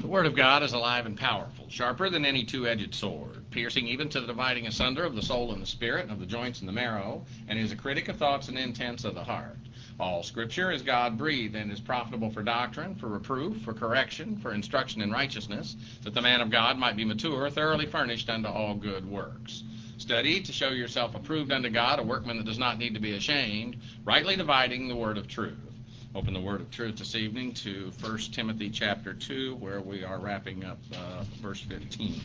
The Word of God is alive and powerful, sharper than any two-edged sword, piercing even to the dividing asunder of the soul and the spirit, and of the joints and the marrow, and is a critic of thoughts and intents of the heart. All Scripture is God-breathed and is profitable for doctrine, for reproof, for correction, for instruction in righteousness, that the man of God might be mature, thoroughly furnished unto all good works. Study to show yourself approved unto God, a workman that does not need to be ashamed, rightly dividing the word of truth. Open the word of truth this evening to 1 Timothy chapter 2, where we are wrapping up verse 15.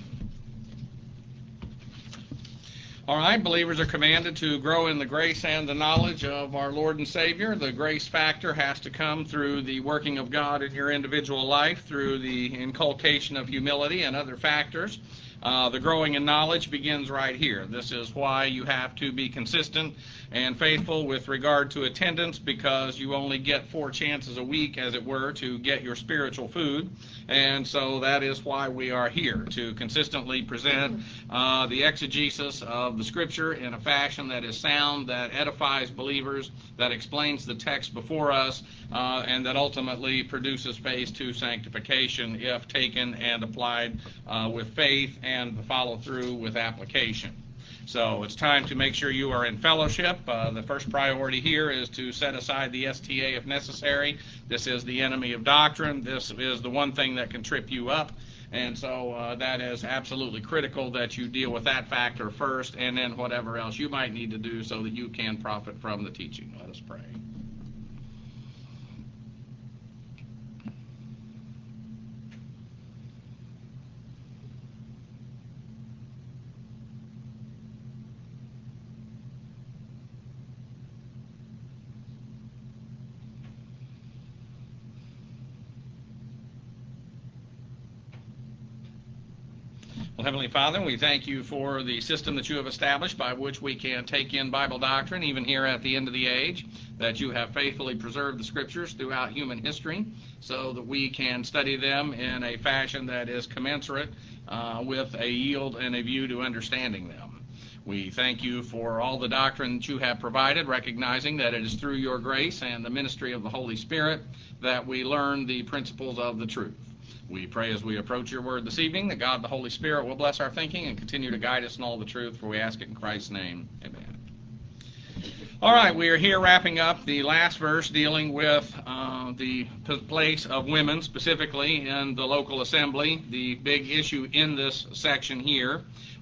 All right, believers are commanded to grow in the grace and the knowledge of our Lord and Savior. The grace factor has to come through the working of God in your individual life, through the inculcation of humility and other factors. The growing in knowledge begins right here. This is why you have to be consistent and faithful with regard to attendance, because you only get 4 chances a week, as it were, to get your spiritual food. And so that is why we are here, to consistently present the exegesis of the Scripture in a fashion that is sound, that edifies believers, that explains the text before us, and that ultimately produces phase 2 sanctification if taken and applied with faith and the follow-through with application. So it's time to make sure you are in fellowship. The first priority here is to set aside the STA if necessary. This is the enemy of doctrine. This is the one thing that can trip you up. And so that is absolutely critical that you deal with that factor first, and then whatever else you might need to do so that you can profit from the teaching. Let us pray. Well, Heavenly Father, we thank you for the system that you have established by which we can take in Bible doctrine, even here at the end of the age, that you have faithfully preserved the Scriptures throughout human history so that we can study them in a fashion that is commensurate with a yield and a view to understanding them. We thank you for all the doctrine that you have provided, recognizing that it is through your grace and the ministry of the Holy Spirit that we learn the principles of the truth. We pray as we approach your word this evening that God the Holy Spirit will bless our thinking and continue to guide us in all the truth, for we ask it in Christ's name. Amen. All right, we are here wrapping up the last verse dealing with the place of women, specifically in the local assembly. The big issue in this section here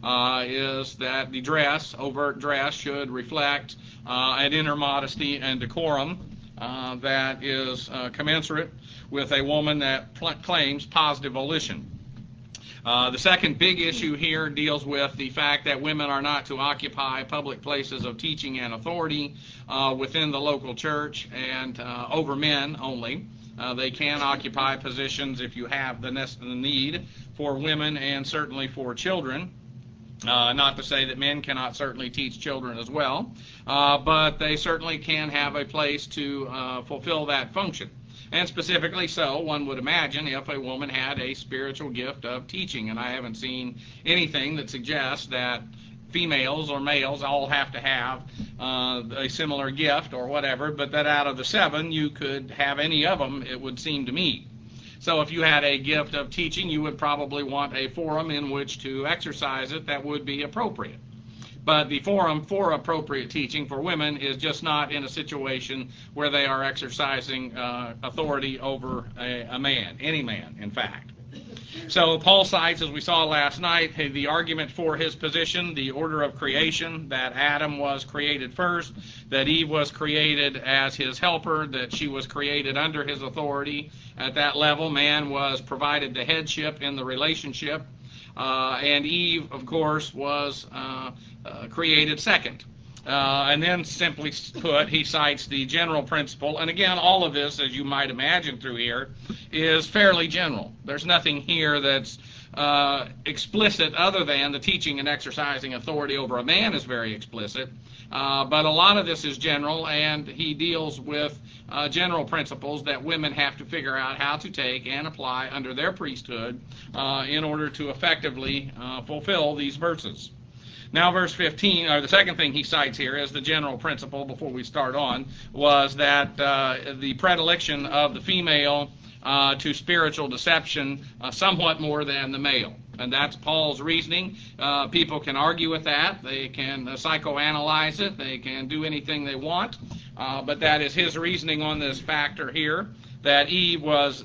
is that the dress, overt dress, should reflect an inner modesty and decorum that is commensurate with a woman that claims positive volition. The second big issue here deals with the fact that women are not to occupy public places of teaching and authority within the local church and over men only. They can occupy positions if you have the need for women and certainly for children. Not to say that men cannot certainly teach children as well, but they certainly can have a place to fulfill that function. And specifically so, one would imagine, if a woman had a spiritual gift of teaching. And I haven't seen anything that suggests that females or males all have to have a similar gift or whatever, but that out of the 7, you could have any of them, it would seem to me. So if you had a gift of teaching, you would probably want a forum in which to exercise it that would be appropriate. But the forum for appropriate teaching for women is just not in a situation where they are exercising authority over a man, any man, in fact. So Paul cites, as we saw last night, the argument for his position, the order of creation, that Adam was created first, that Eve was created as his helper, that she was created under his authority. At that level, man was provided the headship in the relationship, and Eve, of course, was created second. And then, simply put, he cites the general principle. And again, all of this, as you might imagine through here, is fairly general. There's nothing here that's explicit other than the teaching and exercising authority over a man is very explicit. But a lot of this is general, and he deals with general principles that women have to figure out how to take and apply under their priesthood in order to effectively fulfill these verses. Now, verse 15, or the second thing he cites here as the general principle before we start on, was that the predilection of the female to spiritual deception somewhat more than the male. And that's Paul's reasoning. People can argue with that. They can psychoanalyze it. They can do anything they want. But that is his reasoning on this factor here, that Eve was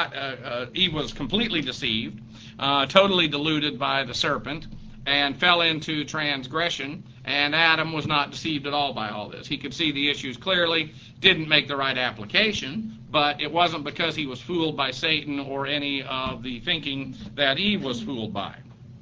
Eve was completely deceived, totally deluded by the serpent, and fell into transgression, and Adam was not deceived at all by all this. He could see the issues clearly, didn't make the right application, but it wasn't because he was fooled by Satan or any of the thinking that Eve was fooled by.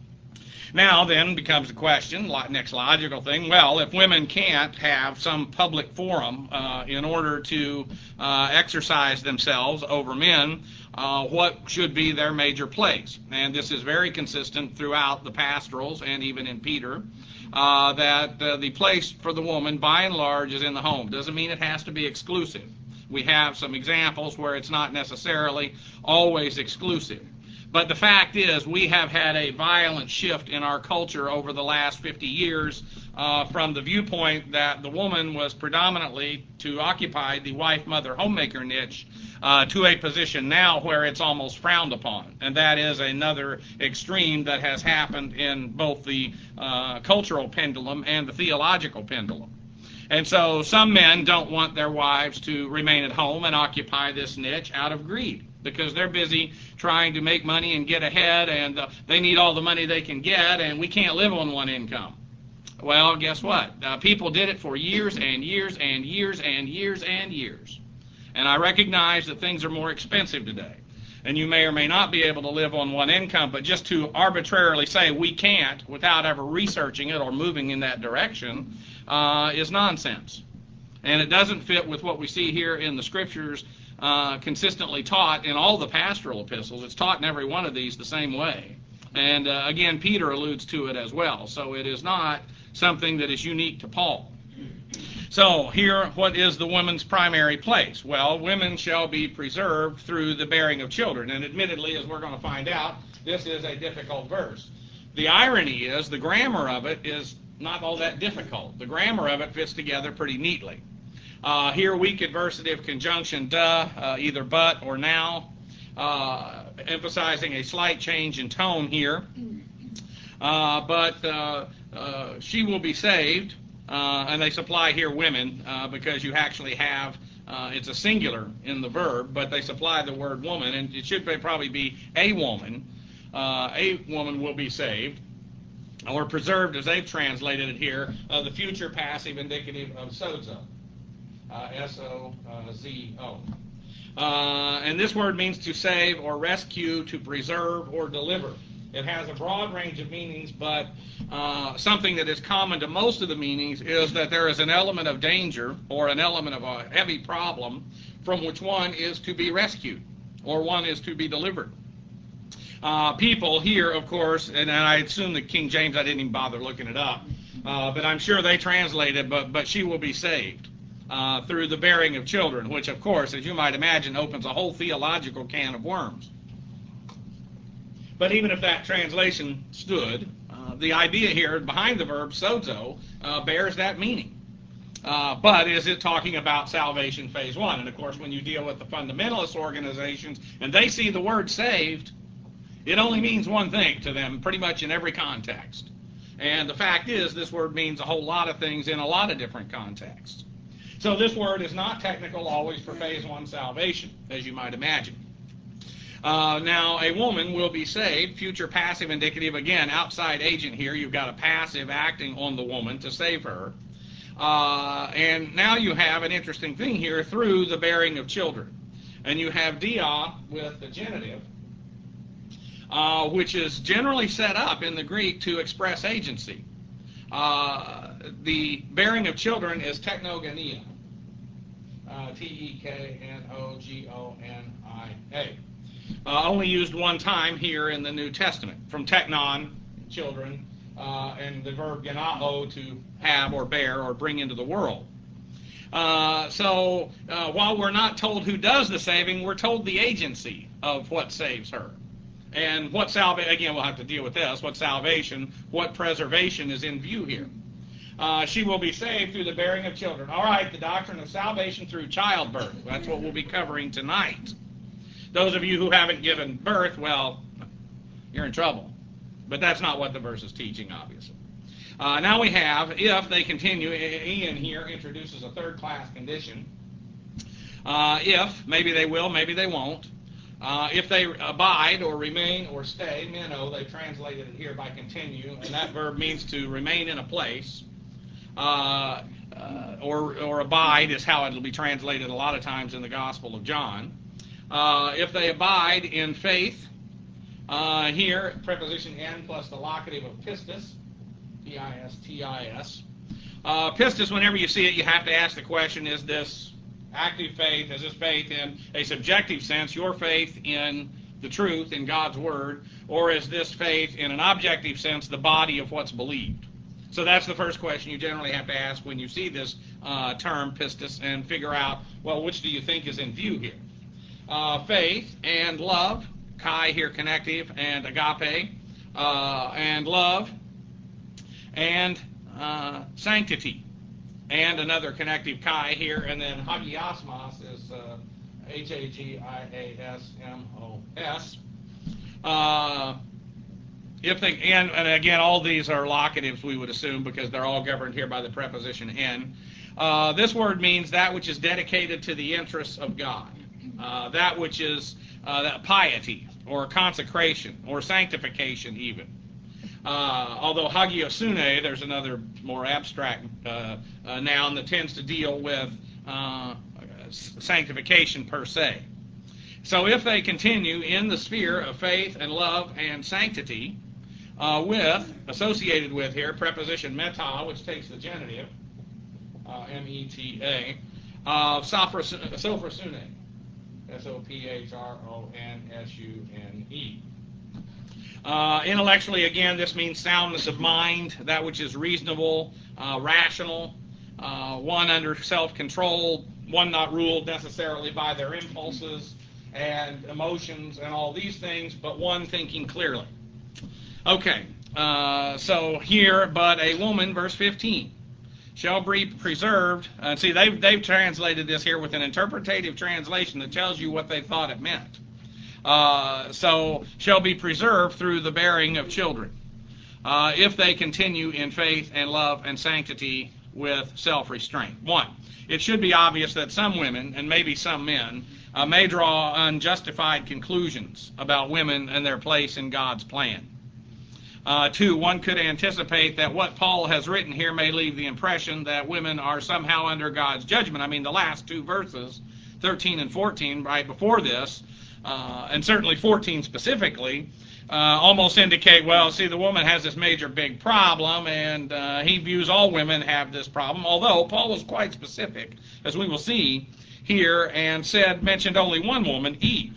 Now then becomes the question, next logical thing, well, if women can't have some public forum in order to exercise themselves over men, what should be their major place? And this is very consistent throughout the pastorals and even in Peter, that the place for the woman, by and large, is in the home. Doesn't mean it has to be exclusive. We have some examples where it's not necessarily always exclusive. But the fact is, we have had a violent shift in our culture over the last 50 years from the viewpoint that the woman was predominantly to occupy the wife, mother, homemaker niche to a position now where it's almost frowned upon. And that is another extreme that has happened in both the cultural pendulum and the theological pendulum. And so some men don't want their wives to remain at home and occupy this niche out of greed, because they're busy trying to make money and get ahead, and they need all the money they can get, and we can't live on one income. Well, guess what? People did it for years and years and years and years and years. And I recognize that things are more expensive today, and you may or may not be able to live on one income, but just to arbitrarily say we can't without ever researching it or moving in that direction is nonsense. And it doesn't fit with what we see here in the Scriptures consistently taught in all the pastoral epistles. It's taught in every one of these the same way. And again, Peter alludes to it as well. So it is not something that is unique to Paul. So here, what is the woman's primary place? Well, women shall be preserved through the bearing of children. And admittedly, as we're going to find out, this is a difficult verse. The irony is, the grammar of it is not all that difficult. The grammar of it fits together pretty neatly. Here, weak adversative conjunction, either but or now, emphasizing a slight change in tone here. But she will be saved, and they supply here women because you actually have, it's a singular in the verb, but they supply the word woman, and it should probably be a woman. A woman will be saved, or preserved as they've translated it here, the future passive indicative of sozo. S-O-Z-O. And this word means to save or rescue, to preserve or deliver. It has a broad range of meanings, but something that is common to most of the meanings is that there is an element of danger or an element of a heavy problem from which one is to be rescued or one is to be delivered. People here, of course, and I assume that King James, I didn't even bother looking it up, but I'm sure they translated, but she will be saved. Through the bearing of children, which, of course, as you might imagine, opens a whole theological can of worms. But even if that translation stood, the idea here behind the verb sozo bears that meaning. But is it talking about salvation phase one? And, of course, when you deal with the fundamentalist organizations and they see the word saved, it only means one thing to them pretty much in every context. And the fact is, this word means a whole lot of things in a lot of different contexts. So this word is not technical always for phase one salvation, as you might imagine. Now, a woman will be saved, future passive indicative, again, outside agent here. You've got a passive acting on the woman to save her. And now you have an interesting thing here, through the bearing of children. And you have dia with the genitive, which is generally set up in the Greek to express agency. The bearing of children is teknogonia. Teknogonia. Only used one time here in the New Testament. From teknon, children, and the verb genao, to have or bear or bring into the world. So while we're not told who does the saving, we're told the agency of what saves her. And what salvation, again, we'll have to deal with this, what salvation, what preservation is in view here. She will be saved through the bearing of children. All right, the doctrine of salvation through childbirth. That's what we'll be covering tonight. Those of you who haven't given birth, well, you're in trouble. But that's not what the verse is teaching, obviously. Now we have, if they continue, Ian here introduces a third-class condition. If, maybe they will, maybe they won't. If they abide or remain or stay, meno, they've translated it here by continue, and that verb means to remain in a place. Or abide is how it will be translated a lot of times in the Gospel of John. If they abide in faith, here, preposition en plus the locative of pistis, P-I-S-T-I-S. Pistis, whenever you see it, you have to ask the question, is this active faith, is this faith in a subjective sense, your faith in the truth, in God's Word, or is this faith in an objective sense, the body of what's believed? So that's the first question you generally have to ask when you see this term, pistis, and figure out, well, which do you think is in view here? Faith and love, kai here connective, and agape, and love, and sanctity, and another connective kai here, and then hagiasmos is H-A-G-I-A-S-M-O-S. If they, and again, all these are locatives, we would assume, because they're all governed here by the preposition en. This word means that which is dedicated to the interests of God, that which is that piety, or consecration, or sanctification even. Although hagiosune, there's another more abstract noun that tends to deal with sanctification per se. So if they continue in the sphere of faith and love and sanctity, associated with here, preposition meta, which takes the genitive, M-E-T-A, sophrosune, S-O-P-H-R-O-N-S-U-N-E. Intellectually, again, this means soundness of mind, that which is reasonable, rational, one under self-control, one not ruled necessarily by their impulses and emotions and all these things, but one thinking clearly. Okay, so here, but a woman, verse 15, shall be preserved. See, they've translated this here with an interpretative translation that tells you what they thought it meant. So, shall be preserved through the bearing of children, if they continue in faith and love and sanctity with self-restraint. One, it should be obvious that some women, and maybe some men, may draw unjustified conclusions about women and their place in God's plan. Two, one could anticipate that what Paul has written here may leave the impression that women are somehow under God's judgment. I mean, the last two verses, 13 and 14, right before this, and certainly 14 specifically, almost indicate, well, see, the woman has this major big problem, and he views all women have this problem, although Paul was quite specific, as we will see here, and mentioned only one woman, Eve.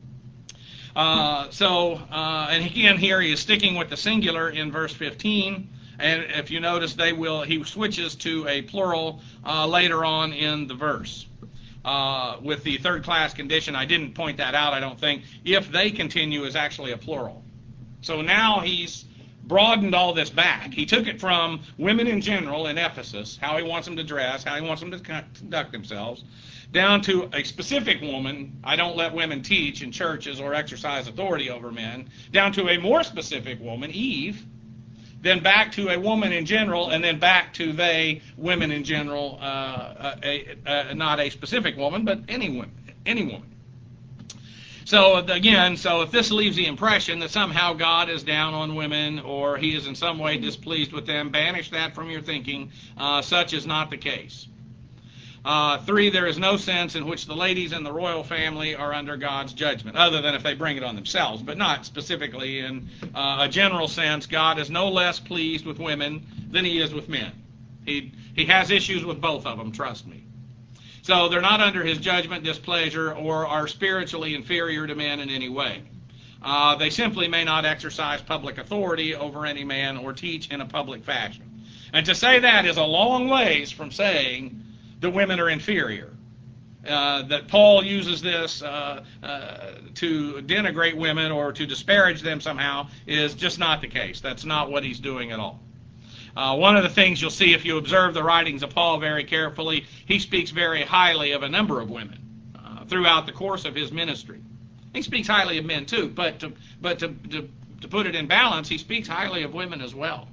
And again here he is sticking with the singular in verse 15, and if you notice he switches to a plural later on in the verse. With the third class condition, I didn't point that out, I don't think. If they continue is actually a plural. So now he's broadened all this back. He took it from women in general in Ephesus, how he wants them to dress, how he wants them to conduct themselves, down to a specific woman, I don't let women teach in churches or exercise authority over men, down to a more specific woman, Eve, then back to a woman in general, and then back to women in general, not a specific woman, but any woman. So again, if this leaves the impression that somehow God is down on women or he is in some way displeased with them, banish that from your thinking. Such is not the case. 3, there is no sense in which the ladies in the royal family are under God's judgment, other than if they bring it on themselves, but not specifically in a general sense. God is no less pleased with women than he is with men. He has issues with both of them, trust me. So they're not under his judgment, displeasure, or are spiritually inferior to men in any way. They simply may not exercise public authority over any man or teach in a public fashion. And to say that is a long ways from saying the women are inferior. That Paul uses this to denigrate women or to disparage them somehow is just not the case. That's not what he's doing at all. One of the things you'll see if you observe the writings of Paul very carefully, he speaks very highly of a number of women throughout the course of his ministry. He speaks highly of men too, but to put it in balance, he speaks highly of women as well.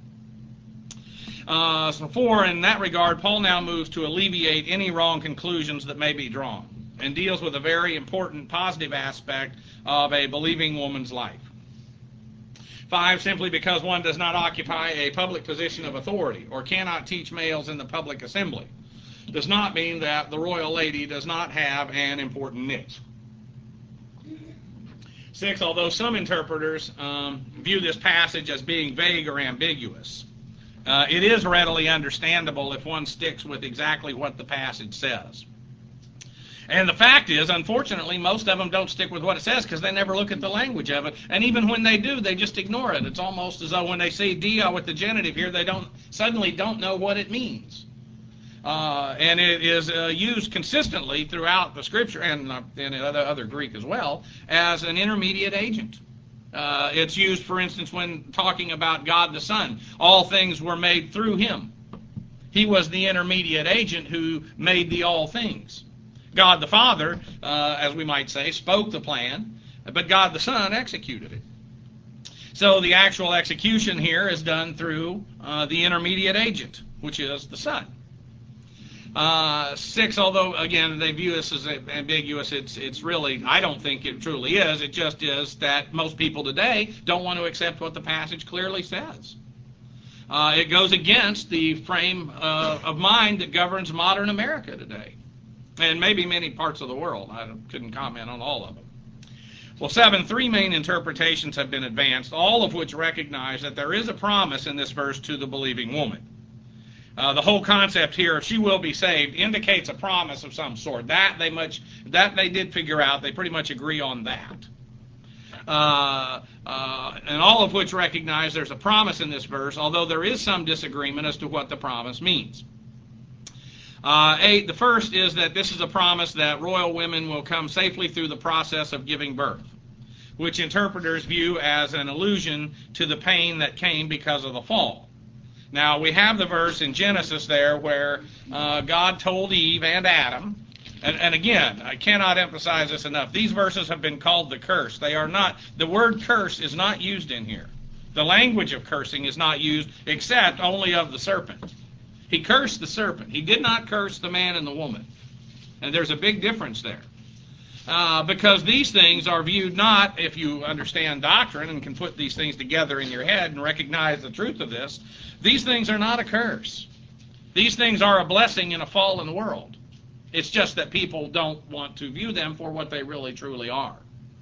So 4, in that regard, Paul now moves to alleviate any wrong conclusions that may be drawn, and deals with a very important positive aspect of a believing woman's life. 5, simply because one does not occupy a public position of authority or cannot teach males in the public assembly does not mean that the royal lady does not have an important niche. 6, although some interpreters view this passage as being vague or ambiguous, it is readily understandable if one sticks with exactly what the passage says. And the fact is, unfortunately, most of them don't stick with what it says because they never look at the language of it. And even when they do, they just ignore it. It's almost as though when they see dia with the genitive here, they suddenly don't know what it means. And it is used consistently throughout the Scripture and in other Greek as well as an intermediate agent. It's used, for instance, when talking about God the Son. All things were made through him. He was the intermediate agent who made the all things. God the Father, as we might say, spoke the plan, but God the Son executed it. So the actual execution here is done through the intermediate agent, which is the Son. 6, although, again, they view this as ambiguous, it's really, I don't think it truly is. It just is that most people today don't want to accept what the passage clearly says. It goes against the frame of mind that governs modern America today, and maybe many parts of the world. I couldn't comment on all of them. Well, 7, 3 main interpretations have been advanced, all of which recognize that there is a promise in this verse to the believing woman. The whole concept here, she will be saved, indicates a promise of some sort. That they did figure out. They pretty much agree on that. And all of which recognize there's a promise in this verse, although there is some disagreement as to what the promise means. 8, the first is that this is a promise that royal women will come safely through the process of giving birth, which interpreters view as an allusion to the pain that came because of the fall. Now, we have the verse in Genesis there where God told Eve and Adam, and again, I cannot emphasize this enough, these verses have been called the curse. They are not, the word curse is not used in here. The language of cursing is not used except only of the serpent. He cursed the serpent. He did not curse the man and the woman. And there's a big difference there. Because these things are viewed not, if you understand doctrine and can put these things together in your head and recognize the truth of this, these things are not a curse. These things are a blessing in a fallen world. It's just that people don't want to view them for what they really truly are.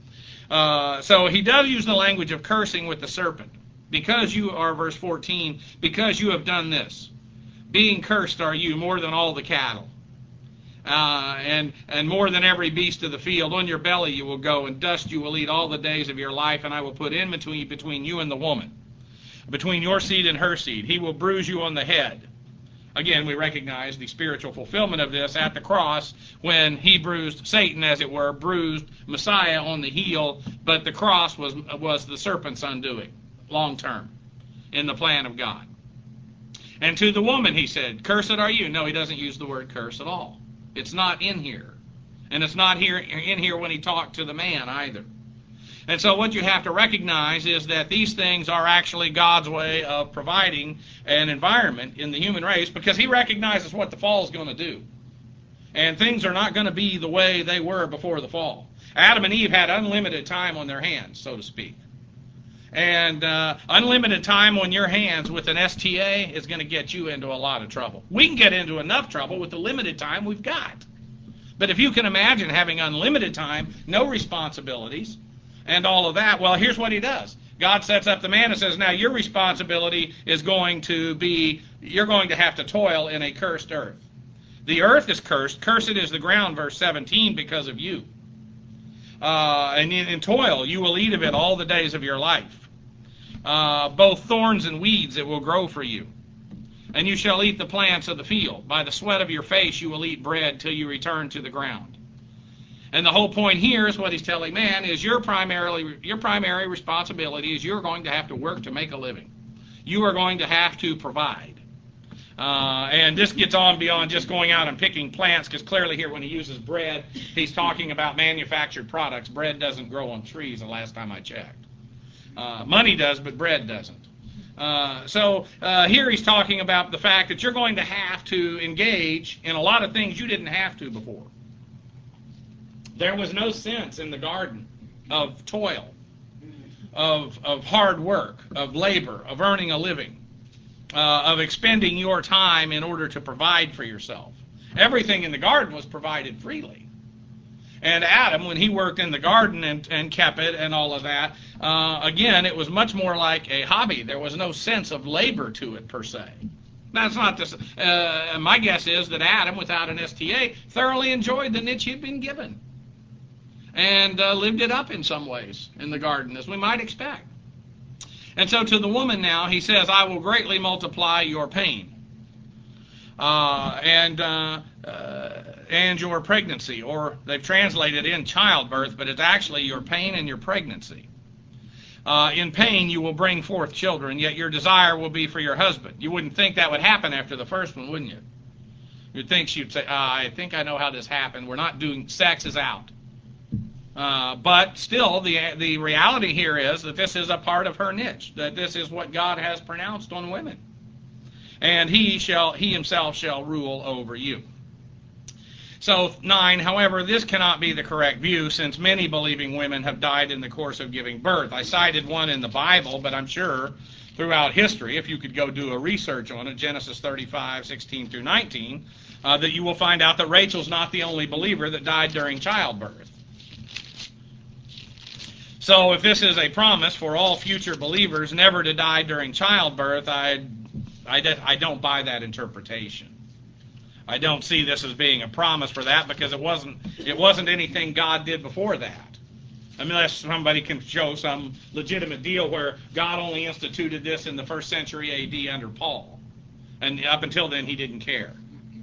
So he does use the language of cursing with the serpent. Because you are, verse 14, because you have done this. Being cursed are you more than all the cattle. And more than every beast of the field. On your belly you will go, and dust you will eat all the days of your life, and I will put enmity between you and the woman, between your seed and her seed. He will bruise you on the head. Again, we recognize the spiritual fulfillment of this at the cross when he bruised Satan, as it were, bruised Messiah on the heel, but the cross was the serpent's undoing, long term, in the plan of God. And to the woman he said, cursed are you. No, he doesn't use the word curse at all. It's not in here. And it's not in here when he talked to the man either. And so what you have to recognize is that these things are actually God's way of providing an environment in the human race, because he recognizes what the fall is going to do. And things are not going to be the way they were before the fall. Adam and Eve had unlimited time on their hands, so to speak. And unlimited time on your hands with an STA is going to get you into a lot of trouble. We can get into enough trouble with the limited time we've got. But if you can imagine having unlimited time, no responsibilities, and all of that, well, here's what he does. God sets up the man and says, now your responsibility is going to be, you're going to have to toil in a cursed earth. The earth is cursed. Cursed is the ground, verse 17, because of you. And in toil, you will eat of it all the days of your life. Both thorns and weeds it will grow for you. And you shall eat the plants of the field. By the sweat of your face you will eat bread till you return to the ground. And the whole point here is what he's telling man is your primary responsibility is you're going to have to work to make a living. You are going to have to provide. And this gets on beyond just going out and picking plants, because clearly here when he uses bread, he's talking about manufactured products. Bread doesn't grow on trees the last time I checked. Money does, but bread doesn't. So here he's talking about the fact that you're going to have to engage in a lot of things you didn't have to before. There was no sense in the garden of toil, of hard work, of labor, of earning a living, of expending your time in order to provide for yourself. Everything in the garden was provided freely. And Adam, when he worked in the garden and kept it and all of that, again, it was much more like a hobby. There was no sense of labor to it, per se. That's not this. My guess is that Adam, without an STA, thoroughly enjoyed the niche he'd been given and lived it up in some ways in the garden, as we might expect. And so to the woman now, he says, I will greatly multiply your pain and your pregnancy, or they've translated in childbirth, but it's actually your pain and your pregnancy. In pain you will bring forth children, yet your desire will be for your husband. You wouldn't think that would happen after the first one, wouldn't you? You'd think she'd say, I think I know how this happened. We're not doing, sex is out. But still, the reality here is that this is a part of her niche, that this is what God has pronounced on women. And he himself shall rule over you. So 9, however, this cannot be the correct view, since many believing women have died in the course of giving birth. I cited one in the Bible, but I'm sure throughout history, if you could go do a research on it, Genesis 35, 16 through 19, that you will find out that Rachel's not the only believer that died during childbirth. So if this is a promise for all future believers never to die during childbirth, I don't buy that interpretation. I don't see this as being a promise for that, because it wasn't anything God did before that. Unless somebody can show some legitimate deal where God only instituted this in the 1st century A.D. under Paul. And up until then, he didn't care.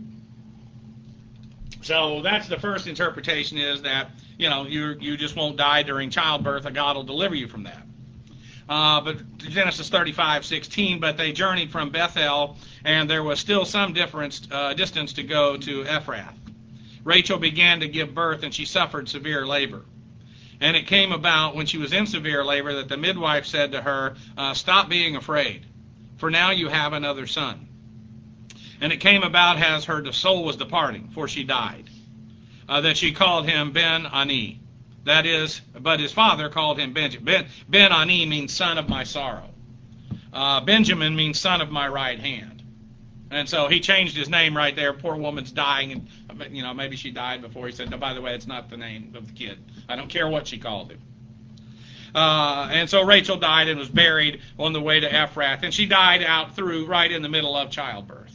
So that's the first interpretation, is that, you just won't die during childbirth, and God will deliver you from that. But Genesis 35:16, but they journeyed from Bethel, and there was still some distance to go to Ephrath. Rachel began to give birth, and she suffered severe labor. And it came about, when she was in severe labor, that the midwife said to her, stop being afraid, for now you have another son. And it came about, as her soul was departing, for she died, that she called him Ben-Ani. That is, but his father called him Benjamin. Ben-Ani means son of my sorrow. Benjamin means son of my right hand. And so he changed his name right there. Poor woman's dying, and maybe she died before he said, no, by the way, it's not the name of the kid. I don't care what she called him. And so Rachel died and was buried on the way to Ephrath. And she died right in the middle of childbirth.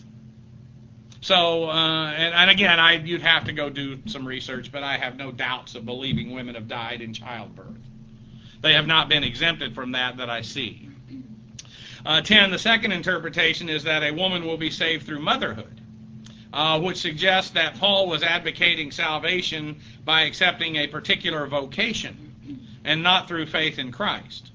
So, and again, you'd have to go do some research, but I have no doubts of believing women have died in childbirth. They have not been exempted from that I see. 10, the second interpretation is that a woman will be saved through motherhood, which suggests that Paul was advocating salvation by accepting a particular vocation and not through faith in Christ.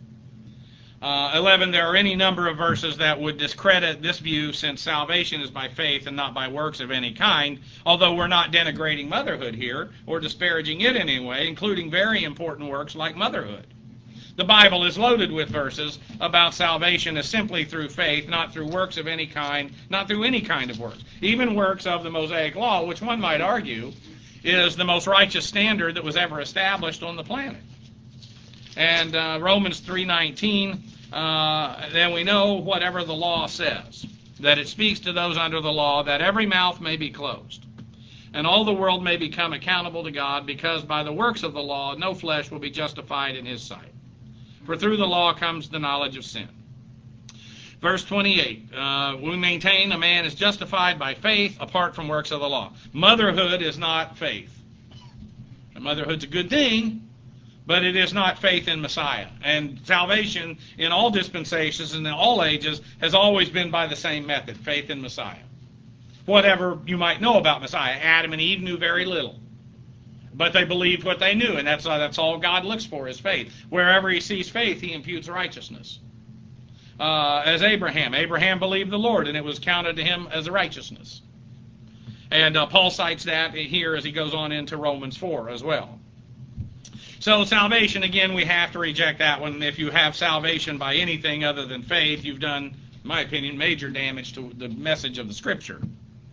11, there are any number of verses that would discredit this view, since salvation is by faith and not by works of any kind, although we're not denigrating motherhood here or disparaging it in any way, including very important works like motherhood. The Bible is loaded with verses about salvation as simply through faith, not through works of any kind, not through any kind of works. Even works of the Mosaic Law, which one might argue is the most righteous standard that was ever established on the planet. And Romans 3:19, then we know whatever the law says, that it speaks to those under the law, that every mouth may be closed, and all the world may become accountable to God, because by the works of the law no flesh will be justified in his sight. For through the law comes the knowledge of sin. Verse 28, we maintain a man is justified by faith apart from works of the law. Motherhood is not faith. And motherhood's a good thing, but it is not faith in Messiah. And salvation in all dispensations and in all ages has always been by the same method, faith in Messiah. Whatever you might know about Messiah, Adam and Eve knew very little. But they believed what they knew, and that's all God looks for is faith. Wherever he sees faith, he imputes righteousness. as Abraham. Abraham believed the Lord, and it was counted to him as a righteousness. And Paul cites that here as he goes on into Romans 4 as well. So salvation, again, we have to reject that one. If you have salvation by anything other than faith, you've done, in my opinion, major damage to the message of the Scripture.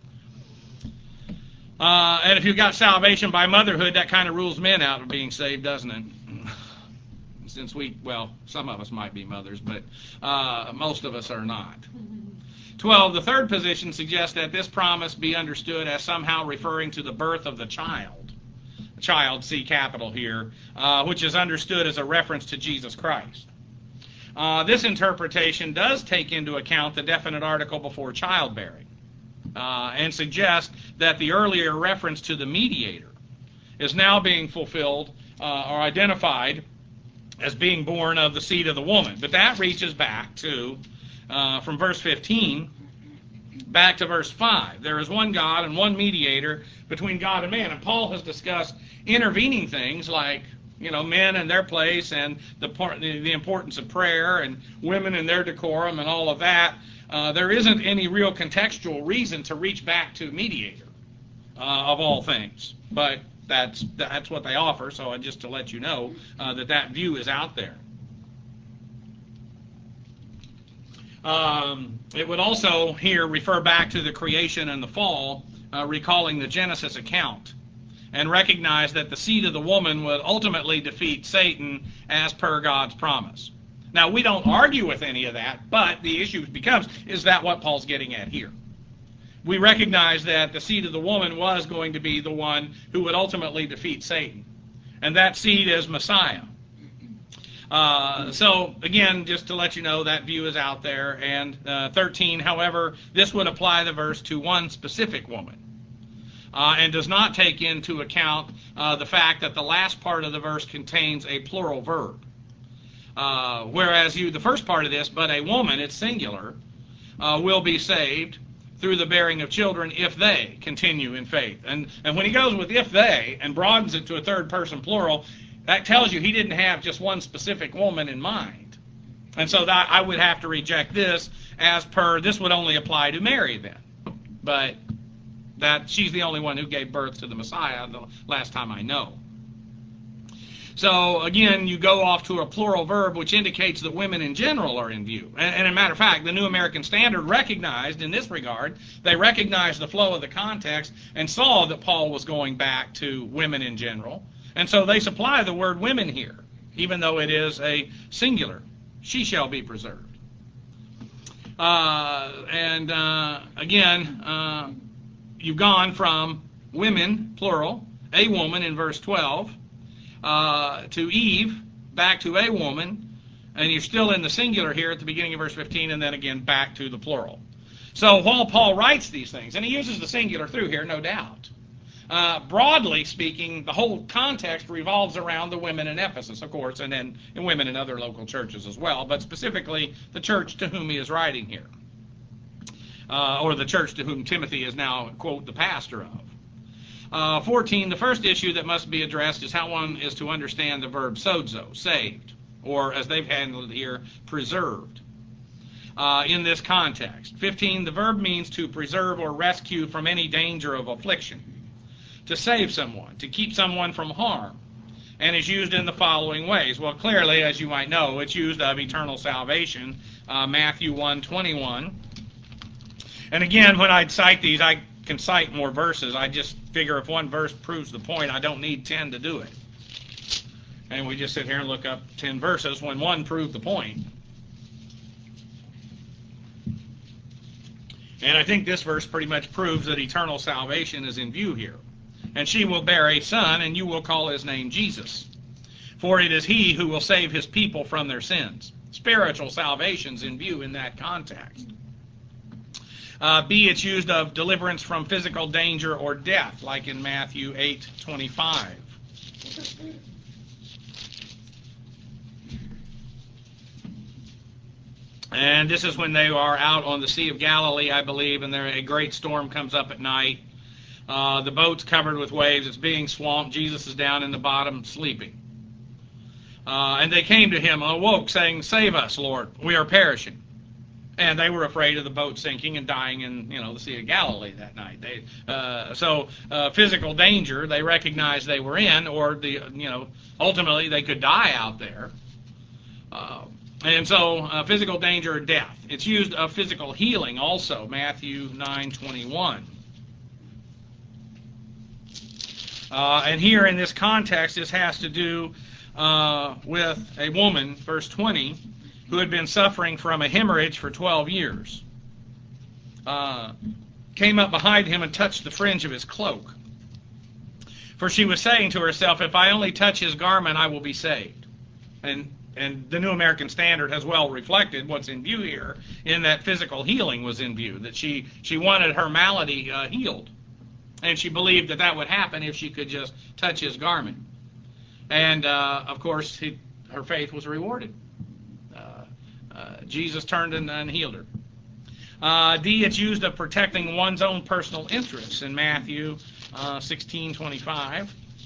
And if you've got salvation by motherhood, that kind of rules men out of being saved, doesn't it? Since some of us might be mothers, but most of us are not. 12, the third position suggests that this promise be understood as somehow referring to the birth of the child. Child, C capital here, which is understood as a reference to Jesus Christ. This interpretation does take into account the definite article before childbearing, and suggests that the earlier reference to the mediator is now being fulfilled or identified as being born of the seed of the woman. But that reaches back to, from verse 15, back to verse 5. There is one God and one mediator between God and man. And Paul has discussed intervening things like, men and their place and the importance of prayer and women and their decorum and all of that. There isn't any real contextual reason to reach back to mediator of all things. But that's what they offer, so just to let you know that view is out there. It would also here refer back to the creation and the fall, recalling the Genesis account, and recognize that the seed of the woman would ultimately defeat Satan as per God's promise. Now, we don't argue with any of that, but the issue becomes, is that what Paul's getting at here? We recognize that the seed of the woman was going to be the one who would ultimately defeat Satan. And that seed is Messiah. So, again, just to let you know, that view is out there. And 13, however, this would apply the verse to one specific woman. And does not take into account the fact that the last part of the verse contains a plural verb. Whereas the first part of this, but a woman, it's singular, will be saved through the bearing of children if they continue in faith. And when he goes with if they and broadens it to a third person plural, that tells you he didn't have just one specific woman in mind. And so that I would have to reject this as per, this would only apply to Mary then. But that she's the only one who gave birth to the Messiah the last time I know. So, again, you go off to a plural verb, which indicates that women in general are in view. And as a matter of fact, the New American Standard recognized, in this regard, they recognized the flow of the context and saw that Paul was going back to women in general. And so they supply the word women here, even though it is a singular. She shall be preserved. Again, you've gone from women, plural, a woman in verse 12, to Eve, back to a woman, and you're still in the singular here at the beginning of verse 15, and then again back to the plural. So while Paul writes these things, and he uses the singular through here, no doubt, broadly speaking, the whole context revolves around the women in Ephesus, of course, and then women in other local churches as well, but specifically the church to whom he is writing here, or the church to whom Timothy is now, quote, the pastor of. 14, the first issue that must be addressed is how one is to understand the verb sozo, saved, or as they've handled it here, preserved, in this context. 15, the verb means to preserve or rescue from any danger of affliction, to save someone, to keep someone from harm, and is used in the following ways. Well, clearly, as you might know, it's used of eternal salvation, Matthew 1:21. And again, when I cite these, I can cite more verses. I just figure if one verse proves the point, I don't need 10 to do it. And we just sit here and look up 10 verses when one proved the point. And I think this verse pretty much proves that eternal salvation is in view here. And she will bear a son, and you will call his name Jesus. For it is he who will save his people from their sins. Spiritual salvation's in view in that context. B, it's used of deliverance from physical danger or death, like in Matthew 8:25. And this is when they are out on the Sea of Galilee, I believe, and a great storm comes up at night. The boat's covered with waves. It's being swamped. Jesus is down in the bottom sleeping. And they came to him and awoke, saying, "Save us, Lord, we are perishing." And they were afraid of the boat sinking and dying in, the Sea of Galilee that night. So physical danger they recognized they were in, or ultimately they could die out there. And so physical danger or death. It's used of physical healing also, Matthew 9:21. And here in this context, this has to do with a woman, verse 20, who had been suffering from a hemorrhage for 12 years. Came up behind him and touched the fringe of his cloak. For she was saying to herself, if I only touch his garment, I will be saved. And the New American Standard has well reflected what's in view here, in that physical healing was in view, that she wanted her malady healed. And she believed that would happen if she could just touch his garment. And, of course, her faith was rewarded. Jesus turned and healed her. D, it's used of protecting one's own personal interests in Matthew 16:25.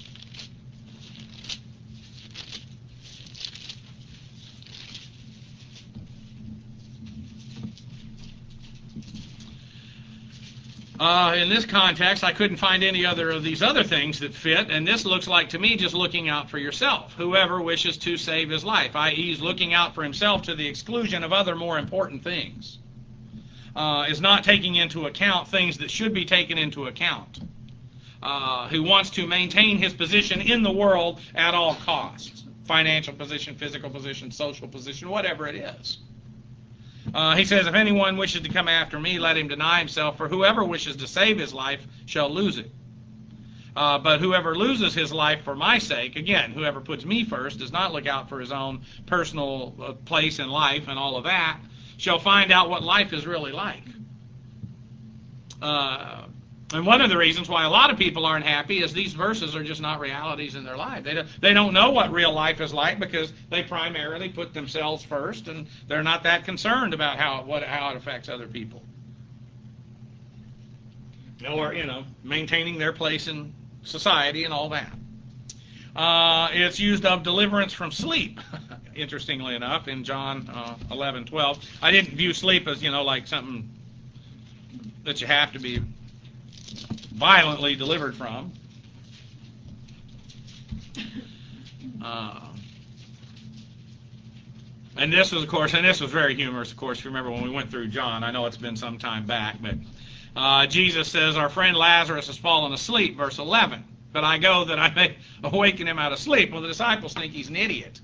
In this context, I couldn't find any other of these other things that fit, and this looks like to me just looking out for yourself. Whoever wishes to save his life, i.e. is looking out for himself to the exclusion of other more important things, is not taking into account things that should be taken into account, who wants to maintain his position in the world at all costs, financial position, physical position, social position, whatever it is. He says, if anyone wishes to come after me, let him deny himself, for whoever wishes to save his life shall lose it. But whoever loses his life for my sake, again, whoever puts me first, does not look out for his own personal place in life and all of that, shall find out what life is really like. And one of the reasons why a lot of people aren't happy is these verses are just not realities in their life. They don't know what real life is like because they primarily put themselves first, and they're not that concerned about how it affects other people, or maintaining their place in society and all that. It's used of deliverance from sleep. Interestingly enough, in John 11:12, I didn't view sleep as like something that you have to be violently delivered from. And this was, of course, very humorous, of course, if you remember when we went through John. I know it's been some time back, but Jesus says, our friend Lazarus has fallen asleep, verse 11. But I go that I may awaken him out of sleep. Well, the disciples think he's an idiot.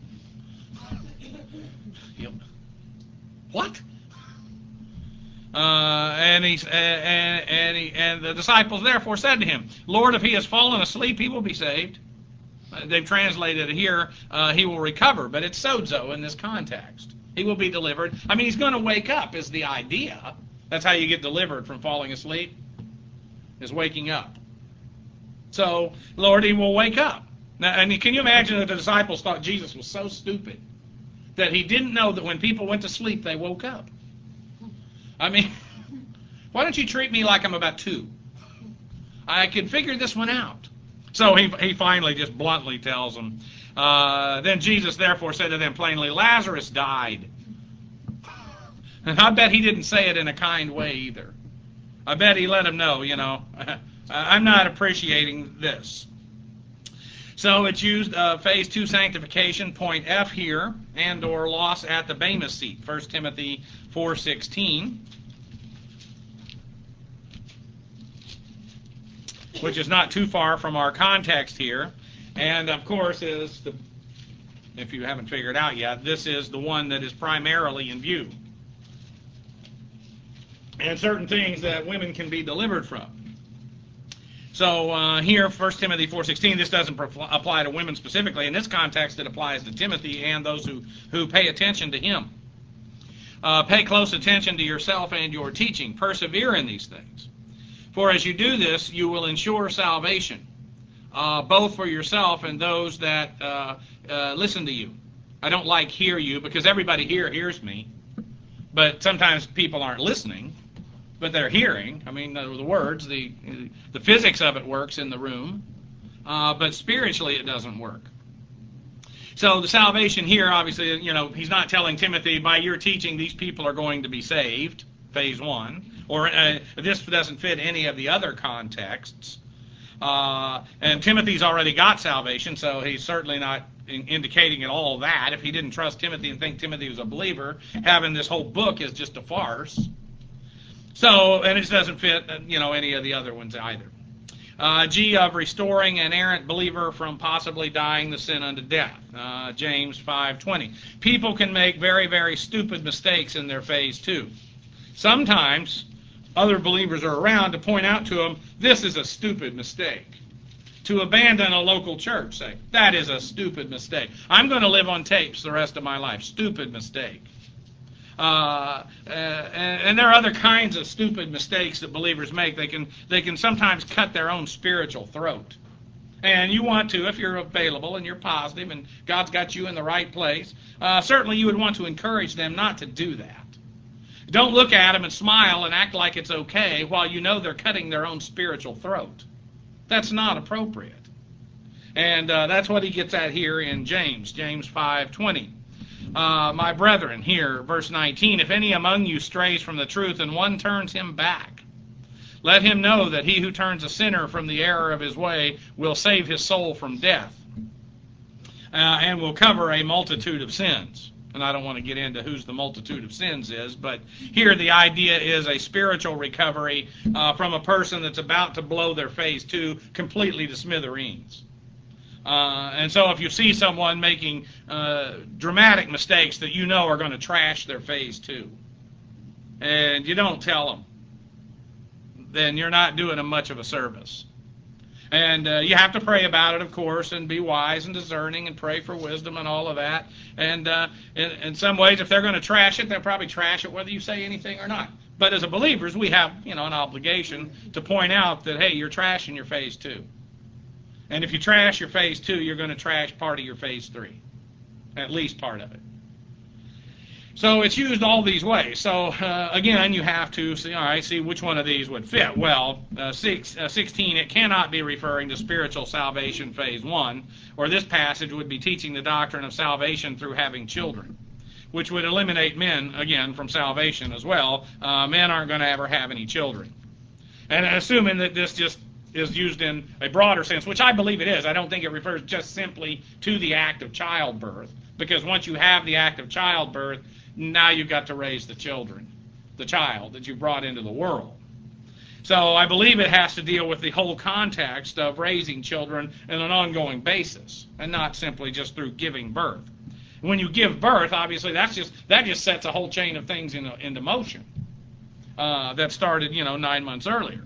What? And the disciples therefore said to him, Lord, if he has fallen asleep, he will be saved. They've translated it here, he will recover, but it's sozo in this context. He will be delivered. I mean, he's going to wake up is the idea. That's how you get delivered from falling asleep, is waking up. So, Lord, he will wake up. Now, and can you imagine that the disciples thought Jesus was so stupid that he didn't know that when people went to sleep, they woke up? I mean, why don't you treat me like I'm about 2? I can figure this one out. So he finally just bluntly tells them. Then Jesus therefore said to them plainly, Lazarus died. And I bet he didn't say it in a kind way either. I bet he let them know, I'm not appreciating this. So it's used phase 2 sanctification, point F here, and or loss at the Bema seat, 1 Timothy 4:16, which is not too far from our context here. And of course if you haven't figured out yet, this is the one that is primarily in view. And certain things that women can be delivered from. So here, 1 Timothy 4:16, this doesn't apply to women specifically. In this context, it applies to Timothy and those who pay attention to him. Pay close attention to yourself and your teaching. Persevere in these things. For as you do this, you will ensure salvation, both for yourself and those that listen to you. I don't like hear you, because everybody here hears me. But sometimes people aren't listening, but they're hearing. I mean, the words, the physics of it works in the room, but spiritually it doesn't work. So the salvation here, obviously, he's not telling Timothy, by your teaching, these people are going to be saved, phase 1. Or this doesn't fit any of the other contexts. And Timothy's already got salvation, so he's certainly not indicating at all that. If he didn't trust Timothy and think Timothy was a believer, having this whole book is just a farce. So, and it doesn't fit, any of the other ones either. G, of restoring an errant believer from possibly dying the sin unto death. James 5:20. People can make very, very stupid mistakes in their phase 2. Sometimes other believers are around to point out to them, this is a stupid mistake. To abandon a local church, say, that is a stupid mistake. I'm going to live on tapes the rest of my life. Stupid mistake. And there are other kinds of stupid mistakes that believers make. They can sometimes cut their own spiritual throat. And you want to, if you're available and you're positive and God's got you in the right place, certainly you would want to encourage them not to do that. Don't look at them and smile and act like it's okay while you know they're cutting their own spiritual throat. That's not appropriate. And that's what he gets at here in James 5:20. My brethren, here, verse 19, if any among you strays from the truth and one turns him back, let him know that he who turns a sinner from the error of his way will save his soul from death and will cover a multitude of sins. And I don't want to get into whose the multitude of sins is, but here the idea is a spiritual recovery from a person that's about to blow their phase 2 completely to smithereens. And so if you see someone making dramatic mistakes that you know are going to trash their phase 2, and you don't tell them, then you're not doing them much of a service. And you have to pray about it, of course, and be wise and discerning and pray for wisdom and all of that. And in some ways, if they're going to trash it, they'll probably trash it whether you say anything or not. But as believers, we have an obligation to point out that, hey, you're trashing your phase 2. And if you trash your phase 2, you're going to trash part of your phase 3, at least part of it. So it's used all these ways. So again, you have to see which one of these would fit. Well, 16, it cannot be referring to spiritual salvation phase 1, or this passage would be teaching the doctrine of salvation through having children, which would eliminate men, again, from salvation as well. Men aren't going to ever have any children. And assuming that this just is used in a broader sense, which I believe it is. I don't think it refers just simply to the act of childbirth, because once you have the act of childbirth, now you've got to raise the child that you brought into the world. So I believe it has to deal with the whole context of raising children on an ongoing basis, and not simply just through giving birth. When you give birth, obviously that just sets a whole chain of things into motion that started 9 months earlier.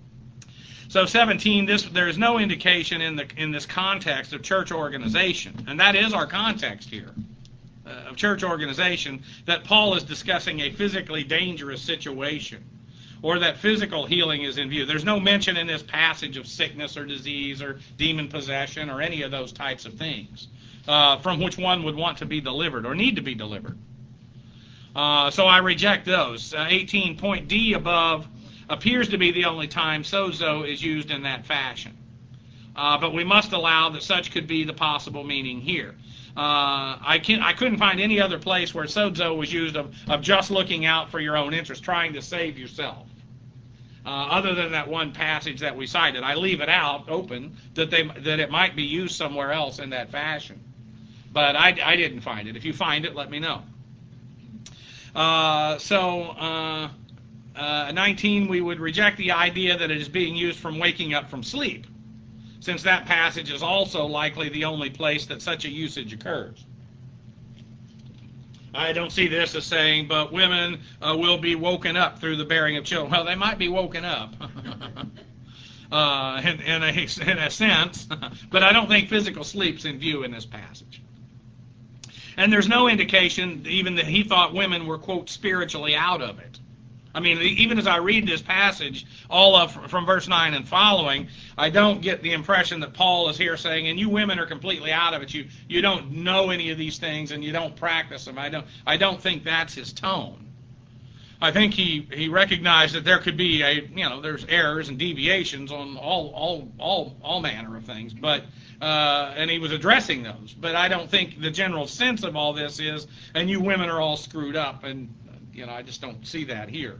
So 17, there is no indication in this context of church organization, and that is our context here, of church organization, that Paul is discussing a physically dangerous situation, or that physical healing is in view. There's no mention in this passage of sickness or disease or demon possession or any of those types of things from which one would want to be delivered or need to be delivered. So I reject those. 18, point D above appears to be the only time sozo is used in that fashion. But we must allow that such could be the possible meaning here. I couldn't find any other place where sozo was used of just looking out for your own interest, trying to save yourself. Other than that one passage that we cited. I leave it out open that it might be used somewhere else in that fashion. But I didn't find it. If you find it, let me know. 19, we would reject the idea that it is being used from waking up from sleep, since that passage is also likely the only place that such a usage occurs. I don't see this as saying, but women will be woken up through the bearing of children. Well, they might be woken up in a sense, but I don't think physical sleep's in view in this passage. And there's no indication even that he thought women were, quote, spiritually out of it. I mean, even as I read this passage, from verse 9 and following, I don't get the impression that Paul is here saying, and you women are completely out of it. You don't know any of these things and you don't practice them. I don't think that's his tone. I think he recognized that there could be there's errors and deviations on all manner of things, but And he was addressing those. But I don't think the general sense of all this is, and you women are all screwed up. And, I just don't see that here.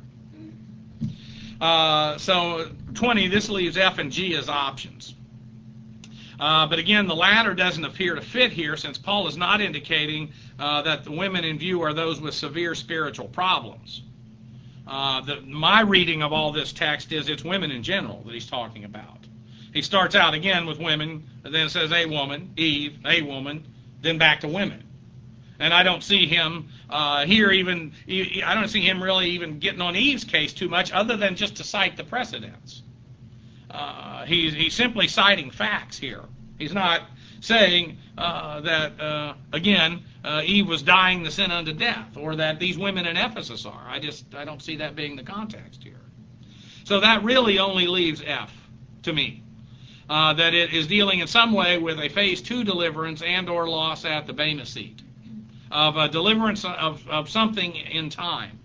So 20, this leaves F and G as options. But again, the latter doesn't appear to fit here, since Paul is not indicating that the women in view are those with severe spiritual problems. My reading of all this text is it's women in general that he's talking about. He starts out again with women, and then says a woman, Eve, a woman, then back to women. And I don't see him here even, I don't see him really even getting on Eve's case too much, other than just to cite the precedents. He's simply citing facts here. He's not saying that, again, Eve was dying the sin unto death, or that these women in Ephesus are. I don't see that being the context here. So that really only leaves F to me. That it is dealing in some way with a phase 2 deliverance and or loss at the Bema seat, of a deliverance of something in time.